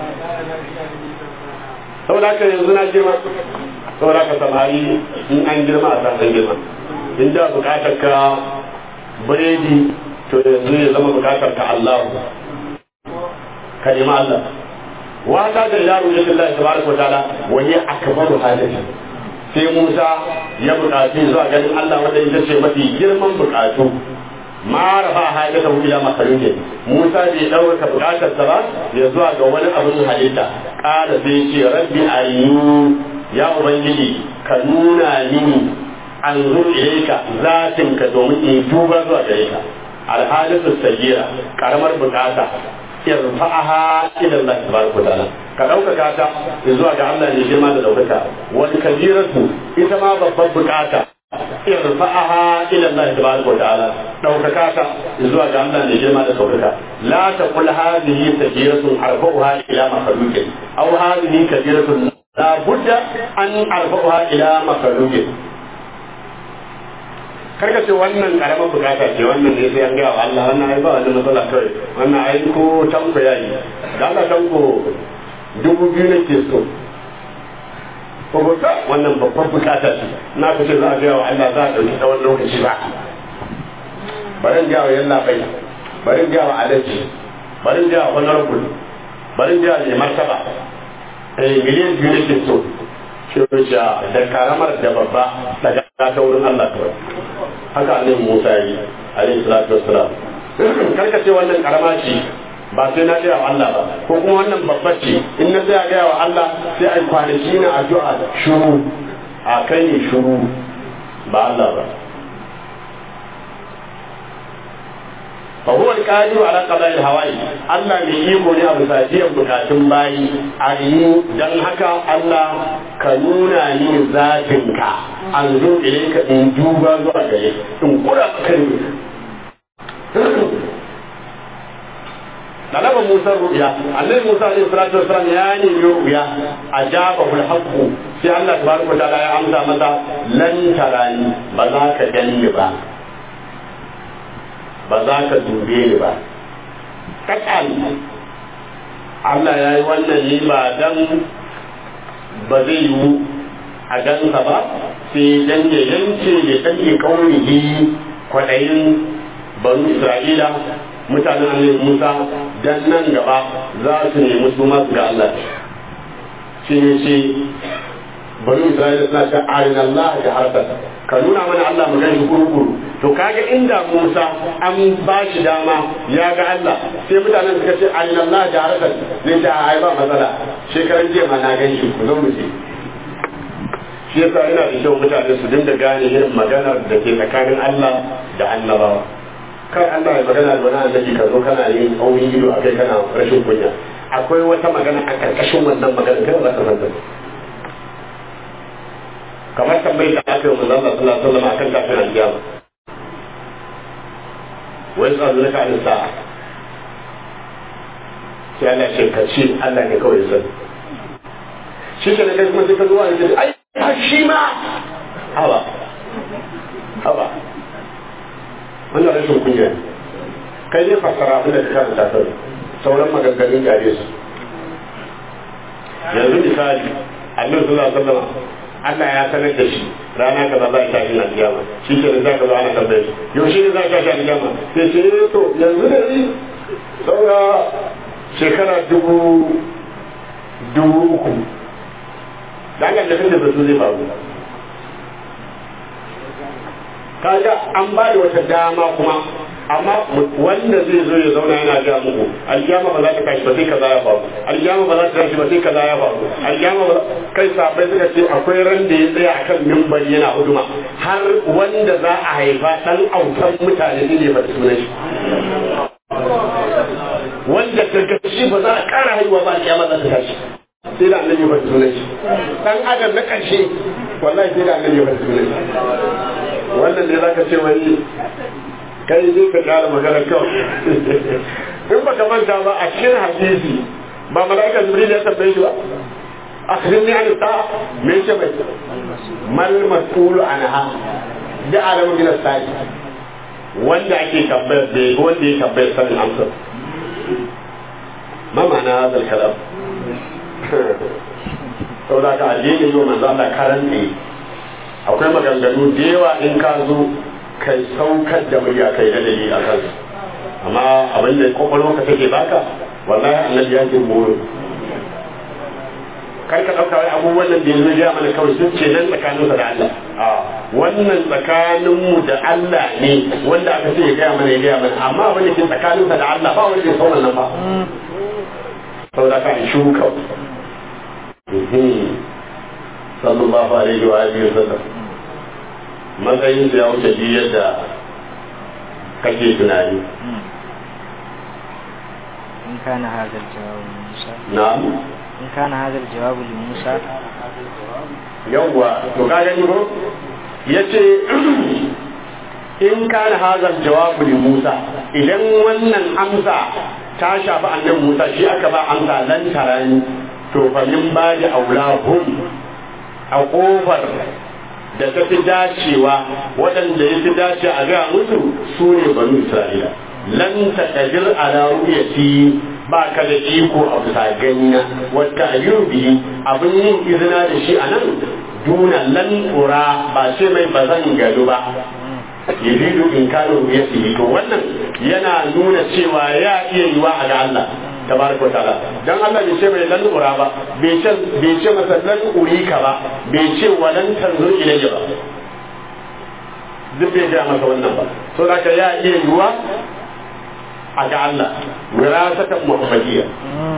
saboda ka yanzu na girma saboda ka samari in an girma a san an girma in da bukatar ka biredi to yanzu ya zama bukatar ka Allah kalima Allah wata da yaro ya Allah tabaraka wa ta'ala wa ya akbaru hadisi sai Musa ya bukaci zuwa ganin Allah wanda ya ce mafi girman bukatu ma rafa hadisa ila makhluqin Musa bai dauka bukatar sa ba ya zuwa ga wani abin halitta kada sai ce rabbi ayyu ya ubangiji ka nuna mini an zo ilaika zatin ka domin in duba zuwa gare ka alhadisu sagira karamar bukata irfa'aha ila Allah tabaraka ta'ala ka dauka ta zuwa ga Allah ne girma da daukaka wani kabiratu ita ma babbar bukata irfa'aha ila Allah tabaraka ta'ala daukaka ta zuwa ga Allah ne girma da daukaka la taqul hadhihi sagiratun arfa'uha ila makhluqin aw hadhihi kabiratun la budda an arfa'uha ila makhluqin karka ce wannan karamar bukata ce wannan ne sai an gaya wa Allah wannan ai ba wani matsala kawai wannan ai ko tanko yayi da Allah tanko dubu biyu ne ke so ko ba wannan babbar bukata ce na kace za a gaya wa Allah za a dauki tsawon lokaci ba bari in gaya wa yalla bai bari in gaya wa alaji bari in gaya wa honorable bari in gaya wa martaba eh miliyan biyu ne ke so shi da karamar da babba daga ta wurin Allah kawai haka annabi Musa yi alaihi salatu wassalam karka ce wannan karama ce ba sai na gaya wa Allah ba ko kuma wannan babba ce in na sai gaya wa Allah sai ai kwanaki na addu'a shuru a kai ne shuru ba Allah ba fa huwa al-qadir ala qada'i al-hawa'i Allah ne iko ne abu sajiyar bukatun bayi a yi dan haka Allah ka nuna ni zatinka an zo ilayka in duba zuwa gare in kura kai talaba Musa ru'ya annabi Musa alaihi salatu wasallam ya ne ru'ya ajaba bil haqq sai Allah tabaraka wa ta'ala ya amsa masa lan tarani ba za ka ganni ba ba za ka dube ni ba kakan Allah ya yi wannan ne ba dan ba zai yi a gansa ba sai dan ya yanke ya ɗanke kaunihi kwaɗayin banu Isra'ila mutanen annabi Musa dan nan gaba za su nemi su masu ga Allah shi ne ce banu Isra'ila suna ta arin Allah da harkar ka nuna mana Allah mu gani kurkuru to kaga inda Musa an ba shi dama ya ga Allah sai mutanen suka ce arin Allah da harkar zai ta ai ba matsala shekaran jiya ma na gani shi ku zo mu ce shi yasa yana da kyau mutane su dinga gane irin maganar da ke tsakanin Allah da annabawa kai Allah ya magana da wani annabi ka zo kana yin auyin ido akai kana rashin kunya akwai wata magana a karkashin wannan magana kai ba ka san ta kamar tambayi da aka yi wa manzon sallallahu alaihi wasallam akan kafin alkiyama wai tsaro na kan sa'a sai Allah ce ka ce Allah ne kawai san shi ke kai kuma sai ka zuwa ne ai shi ma haba haba wannan rashin kunya kai ne fassara abin da ka karanta kawai sauran maganganun gare su yanzu misali Allah sallallahu alaihi wasallam Allah ya sanar da shi rana kaza za a tashi na kiyama shi ke da zaka zo ana tambaye shi yaushe ne za ka tashi a kiyama sai ce to yanzu da ni saura shekara dubu dubu uku da Allah da da su zai faru kaga an ba da wata dama kuma amma wanda zai zo ya zauna yana ga muku alkiyama ba za ta tashi ba sai kaza ya faru alkiyama ba za ta tashi ba sai kaza ya faru alkiyama ba kai sabai suka ce akwai ran da ya tsaya akan mimbari yana huduma har wanda za a haifa dan autan mutane ne ba sunan shi wanda karkashi ba za a kara haihuwa ba alkiyama za ta tashi sai da annabi ba sunan shi dan adam na karshe wallahi sai da annabi ba sunan shi wannan ne zaka ce wani kai zai ka kara magana kawai in baka manta ba a cikin hadisi ba mala'ika jibril ya tambaye shi ba akhbirni an sa'a me yake mai mal mas'ulu anha da alamu min as-sa'i wanda ake tambayar da wanda ya tambayar sanin amsa ma ma'ana hadal kalam saboda ka addini yau manzo Allah karanta akwai maganganu da yawa in ka zo kai saukar da murya kai da dalili a kansu amma abin da kwakwalwa ka take baka wallahi annabi ya ce mu kar ka dauka wai abubuwan nan da yanzu ya mana kawai sun ce nan tsakaninsa da Allah a wannan tsakaninmu da Allah ne wanda aka ce ya gaya mana ya gaya mana amma abin da ke tsakaninsa da Allah ba wanda ya sauna nan ba saboda ka shuka sallallahu alaihi wa alihi wa sallam matsayin da ya wuce ji yadda kake tunani in kana hadal jawabu Musa na'am in kana hadal jawabu li Musa yawwa to ka gani ko yace in kana hadal jawabu li Musa idan wannan amsa ta shafi annabi Musa shi aka ba amsa lan tarani to fa min ba da aulahum a kofar da ta fi dacewa waɗanda ya fi dace a ga musu su ne banu Isra'ila lan taqdir ala ru'yati ba ka da iko a bisa ganina wata ayyubi abin yin izina da shi anan duna lan ura ba ce mai bazan gado ba yuridu in kanu ru'yati to wannan yana nuna cewa ya iya yiwa a ga Allah tabaraka wa ta'ala dan Allah bai ce mai lan ura ba bai ce bai ce masa lan urika ba bai ce walan tanzur ilayya ba duk bai ga masa wannan ba so da ya iya yiwa a ga Allah wirasatan muhammadiyya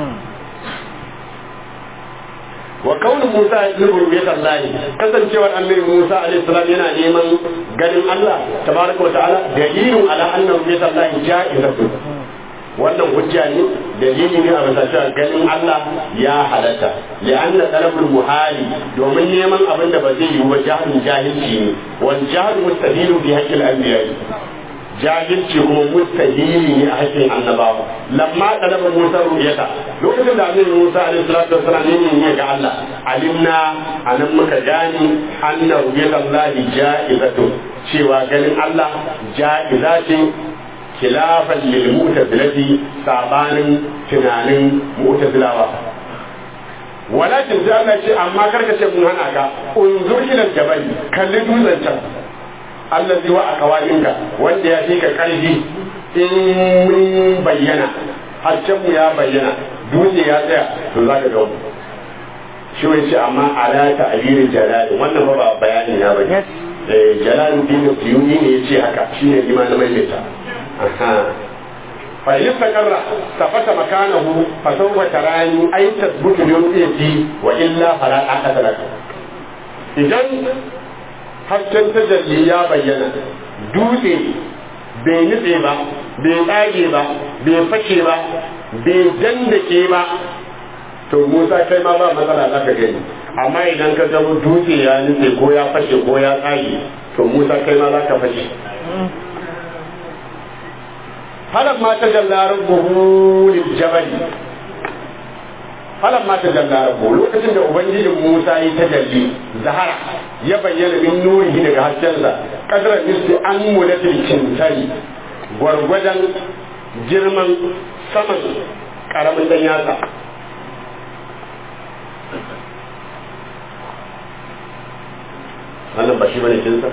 wa kaunin Musa ya zubu rubiyatar Allah kasancewar annabi Musa alaihi salam yana neman ganin Allah tabaraka wa ta'ala dalilun ala anna rubiyatar Allah ja'izatu wannan hujja ne dalili ne a bisa ganin Allah ya halatta li'anna talabul muhali domin neman abin da ba zai yi wa jahilin jahilci ne wal jahl mustahilu bi haqqil anbiya jahilci kuma mustahili ne a haƙƙin annabawa lamma talaba Musa ru'yata lokacin da annabi Musa alaihi salatu wassalam ne ne ga Allah alimna anan muka gani anna ru'yatallahi ja'izatu cewa ganin Allah ja'iza ce khilafan lil mu'tazilati sabanin tunanin mu'tazilawa walakin sai Allah ce amma karka ce mun hana ka unzur ila jabal kalli dutsen can allazi wa akawalinka wanda ya fi ka karfi in mun bayyana haccen mu ya bayyana dutse ya tsaya to za ka ga mu shi wai ce amma ala ta abirin jalali wannan ba ba bayani na bane eh jalaluddin suyuni ne yace haka shine imanin mai meta aha fa yastaqarra tafata makanahu fa sawfa tarani ay tasbutu yawti wa illa fala aqata lak idan hasken tajalli ya bayyana dutse bai nutse ba bai tsage ba bai fashe ba bai dandake ba to Musa kai ma ba matsala za ka gani amma idan ka zama dutse ya nutse ko ya fashe ko ya tsage to Musa kai ma za ka fashe halan ma tajalla rabbuhu lil jabali halan ma tajalla rabbuhu lokacin da ubangijin Musa ya tajalli zahara ya bayyana min nurihi daga haskensa kadar nisbi an mulatil kintari gwargwadon girman saman karamin dan yatsa wannan ba shi bane kinsa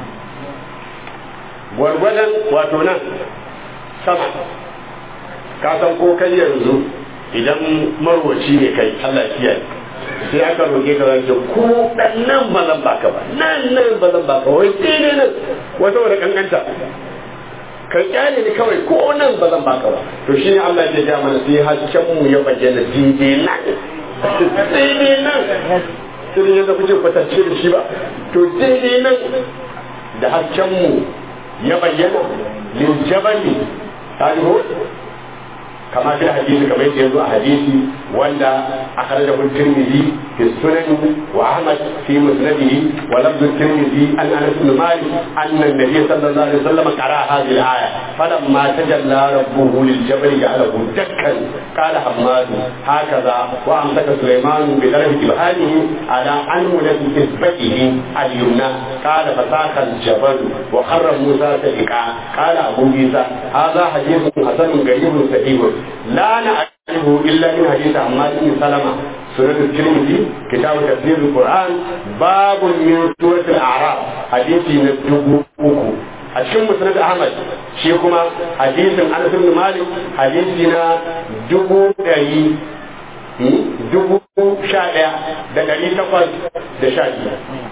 gwargwadon wato nan sama ka san ko kai yanzu idan marwaci ne kai Allah kiyaye sai aka roƙe ka zance ko dan nan ba zan baka ba nan nan ba zan baka wai sai ne nan wata wadda kankanta ka kyale ni kawai ko nan ba zan baka ba to shine Allah ya ga mana sai hasken mu ya bayyana dide nan dide nan sai yadda kuke kwatance da shi ba to dide nan da hasken mu ya bayyana lil jabali hadiho كما في الحديث كما يجوز حديثي ولا أخرجه الترمذي في السنن وأحمد في مسنده ولفظ الترمذي عن أنس بن مالك أن النبي صلى الله عليه وسلم قرأ هذه الآية فلما تجلى ربه للجبل جعله دكا قال حماد هكذا وأمسك سليمان بطرف جبهانه على أنملة إثبته اليمنى قال فساق الجبل وخر موسى سائقا قال أبو عيسى هذا حديث حسن غريب صحيح لا نعرفه إلا من حديث عمار بن سلمة سورة الترمذي كتاب تفسير القرآن باب من سورة الأعراف حديث ندبوه أشكم مسند أحمد شيخنا حديث أنس بن مالك حديثنا دبو دعي دبو شائع دعي تقص دشائع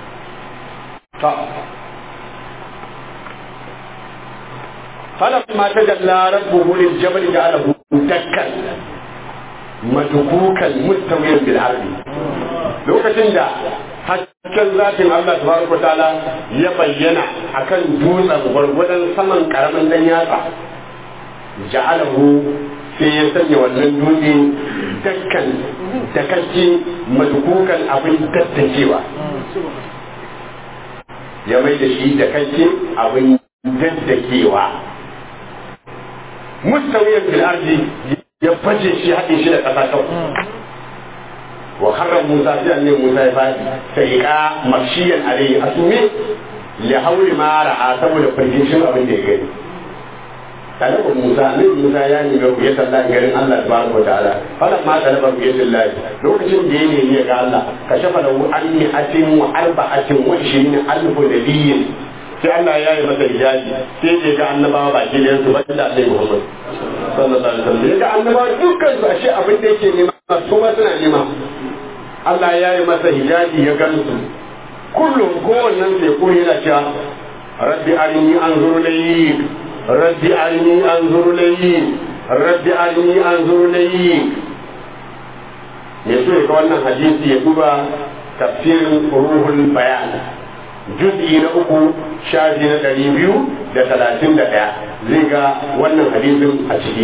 فلما تجلى ربه للجبل جعله دكا مدكوكا مستويا بالعرض lokacin da hasken zatin Allah tabaraka ta'ala ya bayyana akan dutsen gwargwadon saman karamin dan yatsa ja'alahu sai ya sanya wannan dutse dakkan dakakke madkukan abin daddakewa ya mai da shi dakakke abin daddakewa mustawiyan fil ardi ya baje shi haɗe shi da ƙasa kawai wa harra Musa sai annabi Musa ya fadi sai ka makshiyan alayhi asume li hawli ma ra'a saboda firgishin abin da ya gani talaba Musa ne Musa ya nemi ya sallah garin Allah subhanahu wataala falan ma talaba ya sallah lokacin da ya nemi ya ga Allah kashafa lahu anni atin wa arba'atin wa ishirin alfu nabiyyin sai Allah ya yi masa hijabi sai ya ga annabawa baki da su banda Annabi Muhammad sallallahu alaihi wasallam ya ga annabawa dukkan su ashe abin da yake nema su ma suna nema Allah ya yi masa hijabi ya gansu kullum kowannen sai ko yana cewa rabbi arini anzur ilayk rabbi arini anzur ilayk rabbi arini anzur ilayk ya so ga wannan hadisi ya duba tafsirin ruhul bayan juz'i na uku shafi na ɗari biyu da talatin da ɗaya zai ga wannan hadisin a ciki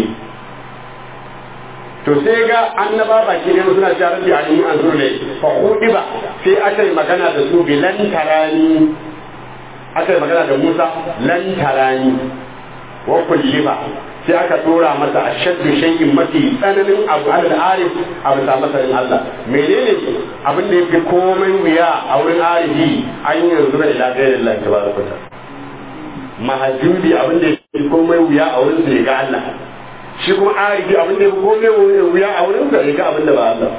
to sai ga annaba baki ne suna cewa rabbi arini anzur ilayk fa hudiba sai aka yi magana da su bilan tarani aka yi magana da Musa lan tarani wa kulliba sai aka dora masa ashaddu shay'in mafi tsananin abu al arif abu ta masarin Allah menene abin da yake komai wuya a wurin arifi an yanzu da ila gairin Allah tabaraka ta'ala mahajjubi abin da yake komai wuya a wurin sai ga Allah shi kuma arifi abin da yake komai wuya a wurin sai ga abin da ba Allah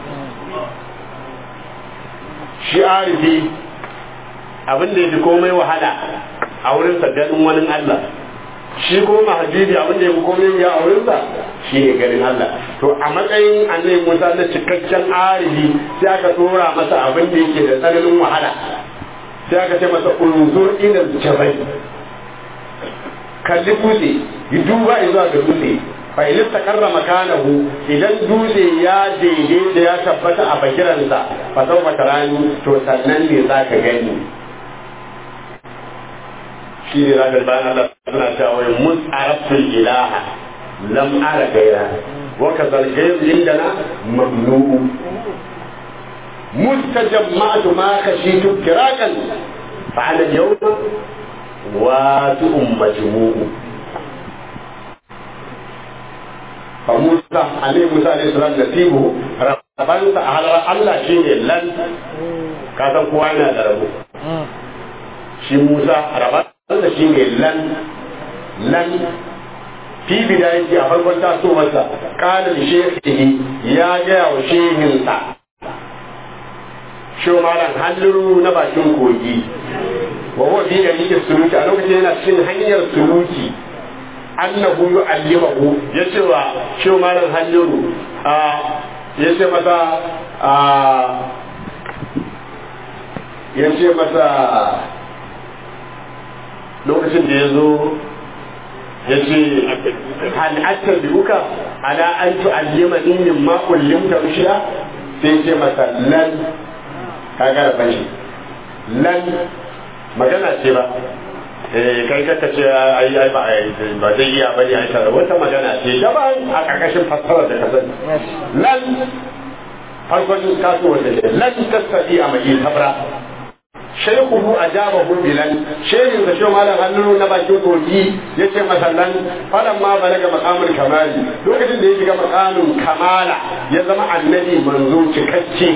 shi arifi abin da yake komai wahala a wurin sa ganin wani Allah shi kuma mahajjubi abin da yake komai wuya a wurin sa shi ne ganin Allah to a matsayin annabi Musa na cikakken arifi sai aka dora masa abin da yake da tsananin wahala sai aka ce masa unzur ila jabai kalli dutse yi duba zuwa ga dutse fa ilin takarra makanahu idan dutse ya daidaita ya tabbata a bakiransa fa sau mata rani to sannan ne za ka gani shi ne ranar bayan Allah suna cewa mun arabtul ilaha lam ara gaira wa ka zalgayar indana mamnu'u mustajamma'atu ma khashitu kirakan fa ala yawma wa tu'um majmu'u fa Musa alaihi Musa alaihi salam nasibu rabansa a halar Allah shine lan ka san kowa yana da rabo shi Musa rabansa shine lan lan fi bidayati a farkon tasowarsa kana da shehihi ya gaya wa shehinsa shi malam halluru na bakin kogi wa huwa bi da yake suluki a lokacin yana cikin hanyar suluki annahu yu'allimahu yace wa shi malam halluru a yace masa a yace masa lokacin da yazo yace hal attabi'uka ala an tu'allimani mimma ullimta rushda sai yace masa lan kaga da fashi lan magana ce ba eh kai ka ce ai ai ba ba zai iya bane ai tare wata magana ce daban a karkashin fassarar da ka sani lan farkon kasuwar da lan tasadi a mai sabra shaykhuhu ajabahu bilan shehin da shi malam hannu na bakin kogi yace masallan falan ma balaga maqamul kamali lokacin da ya shiga maqamin kamala ya zama annabi manzo cikakke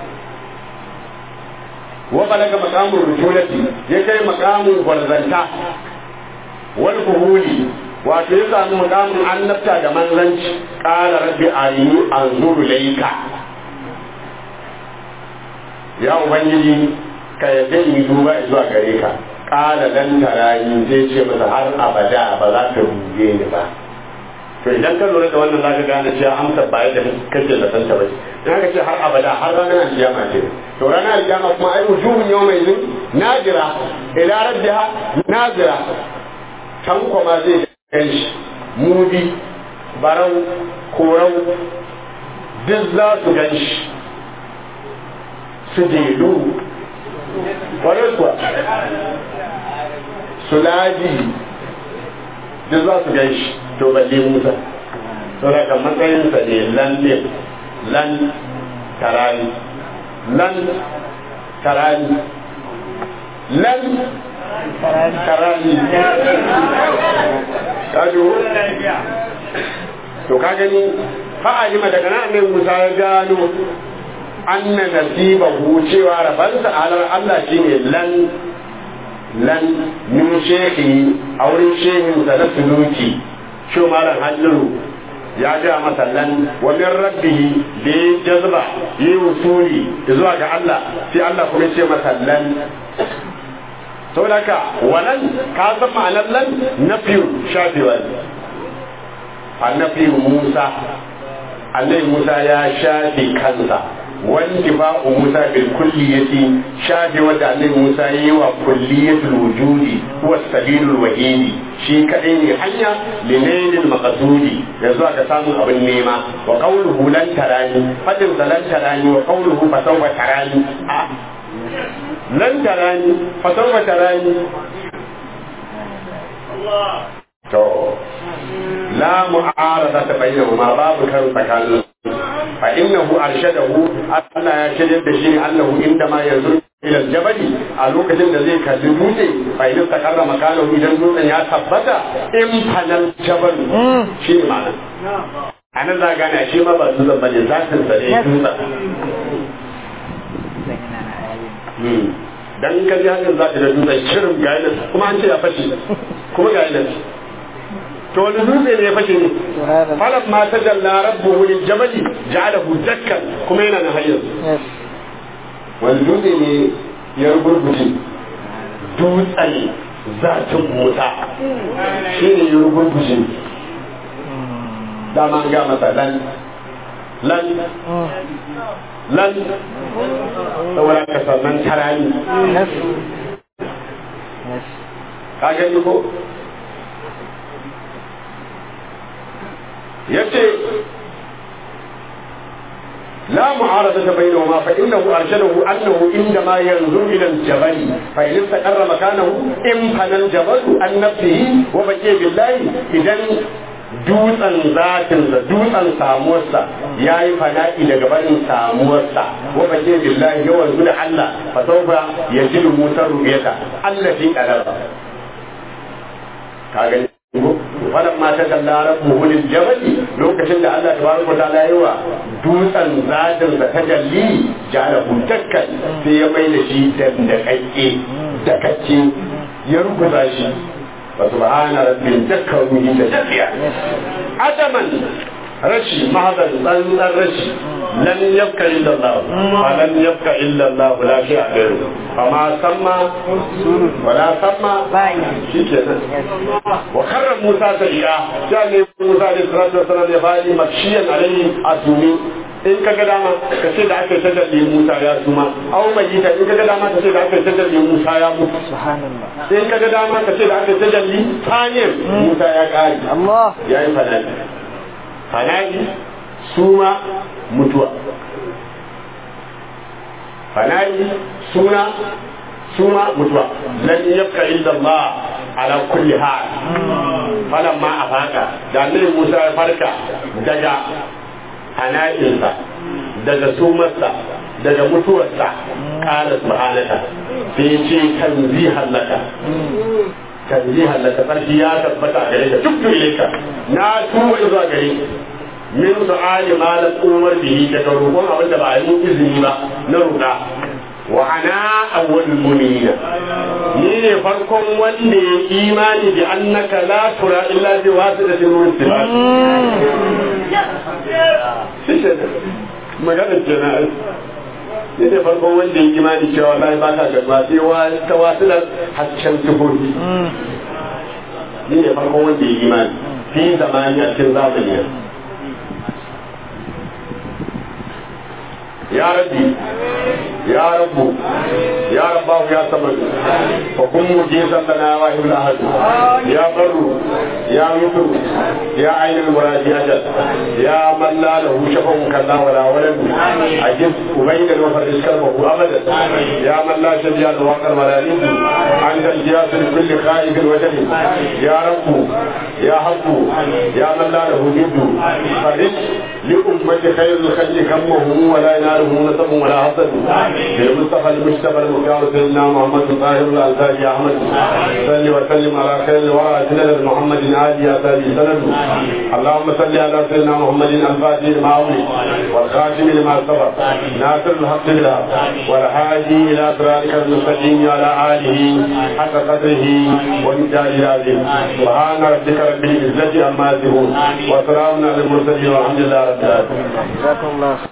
wa balaga maqamul rujulati ya kai maqamul barzanta wal buhuli wato ya samu maqamin annabta da manzanci qala rabbi arini anzuru ilayka ya ubangiji ka yadda in duba zuwa gare ka qala lan tarani zai ce masa har abada ba za ka dube ni ba to idan ka lura da wannan zaka gane cewa amsa ba yadda kake da santa ba idan ka ce har abada har ranar alkiyama ce to ranar alkiyama kuma ai wujuhun yawma idin nadira ila rabbiha nadira can kuma zai gan shi mudi barau korau duk za su gan shi su delu kwarai kuwa su laji duk za su gan shi to balle Musa to daga matsayinsa ne lan ne lan tarani lan tarani lan tarani kajo to ka gani fa'alima daga nan ne Musa ya gano anna nasibahu cewa rabansa alar Allah shine lan lan min shekhi a wurin shehin sa na suluki shi malam hajjuru ya ga masa lan wa min rabbihi da ya jazba yi usuli zuwa ga Allah sai Allah kuma ce masa lan saboda ka walan ka san ma'anar lan nafiyu shafewa annabi Musa annabi Musa ya shafe kansa wanda ba Musa bil kulliyati shafe wanda annabi Musa yi wa kulliyatul wujudi huwa sabilul wahidi shi kadai ne hanya linailil maqsudi yanzu aka samu abin nema wa qawluhu lan tarani fadin lan tarani wa qawluhu fa sawfa tarani a lan tarani fa sawfa tarani Allah to la mu'arada bainahuma babu kan tsakanin fa innahu arshadahu Allah ya shirya da shi annahu inda ma yanzu ila jabali a lokacin da zai kalli dutse fa idan ta karrama kana idan dutsen ya tabbata in fanal jabal shi ne ma'ana anan za gane shi ma ba dutsen bane zatin sa ne dutsen dan ka ji hakan za ka da dutsen shirin ga kuma an ce ya fashi kuma ga yana to wani dutse ne ya fashe ne falak ma ta jalla rabbuhu lil jabali ja'alahu dakkan kuma yana na hayyar wani dutse ne ya rugurguje dutsen zatin mota shi ne ya rugurguje dama an ga masa lan lan lan saboda ka sannan tarani ka gani ko yace لا معارضة بينهما فإنه أرشده أنه عندما ينظر إلى الجبل فإن استقر مكانه امتنى الجبل عن نفسه وبقي بالله إذا dutsen zatinsa dutsen samuwarsa ya yi fana'i daga barin samuwarsa wa bace billahi yawan da Allah fa sauka ya ji mutar rubiyata Allah fi kadar ka gani falan ma ta kalla rabbuhu lil jabali lokacin da Allah tabaraka wa ta'ala yayi wa dutsen zatin sa tajalli ja'alahu dakkan sai ya mai da shi dandakakke dakakke ya rubuta shi wa subhana rabbil dakkaru da tafiya adaman rashi mahadar tsantsan rashi lan yabka illa Allah fa lan yabka illa Allah la shi a gairu amma samma wala samma shi ke nan wa karram Musa sari'a ya ne Musa da sallallahu alaihi wasallam ya bani makshiyan alaihi asumi in kaga dama ka ce da aka yi tajalli Musa ya suma aw majita in kaga dama ka ce da aka yi tajalli Musa ya mutu subhanallah in kaga dama ka ce da aka yi tajalli tanir Musa ya kare Allah ya yi fadali fana'i suma mutuwa fana'i suna suma mutuwa lan yabqa illa Allah ala kulli hal falamma afaka da annabi Musa ya farka daga fana'insa daga sumarsa daga mutuwarsa qala subhanaka sai ce tanzihan laka tanzihan laka sarki ya tabbata gare ka duk ilaika na tuba zuwa gare min su'ali ma lam umar bihi daga roƙon abin da ba a yi izini ba na roƙa wa ana awwalul mu'minina ni ne farkon wanda ya imani bi annaka la tura illa bi wasidatin rusul magana kenan ni ne farkon wanda ya imani cewa wallahi ba ka gaba sai wa ta wasilar haccen tuhohi ni ne farkon wanda ya imani fi zamani a cikin zamani يا ربي يا رب يا رب يا صمد وكن مجيزا لنا واهب الاحد يا بر يا مثل يا عين المراد اجل يا من لا له شفع كلا ولا ولد عجز وبين الوفر كلمه ابدا يا من لا شبيه الواقع ولا يد عند الجياس لكل خائف وجل يا رب يا حق يا من لا له جد فرج لأمة خير الخلق كمه ولا يناله نسب ولا حسد بالمصطفى المجتبى المختار سيدنا محمد الطاهر الأنصاري أحمد صل وسلم على خير الورى سيدنا محمد آل يا سيدي سند اللهم صل على سيدنا محمد الفاتح لما أغلق والخاتم لما سبق ناصر الحق بالحق والهادي إلى صراطك المستقيم وعلى آله حق قدره ومقداره العظيم سبحان ربك رب العزة عما يصفون وسلام على المرسلين والحمد لله رب العالمين.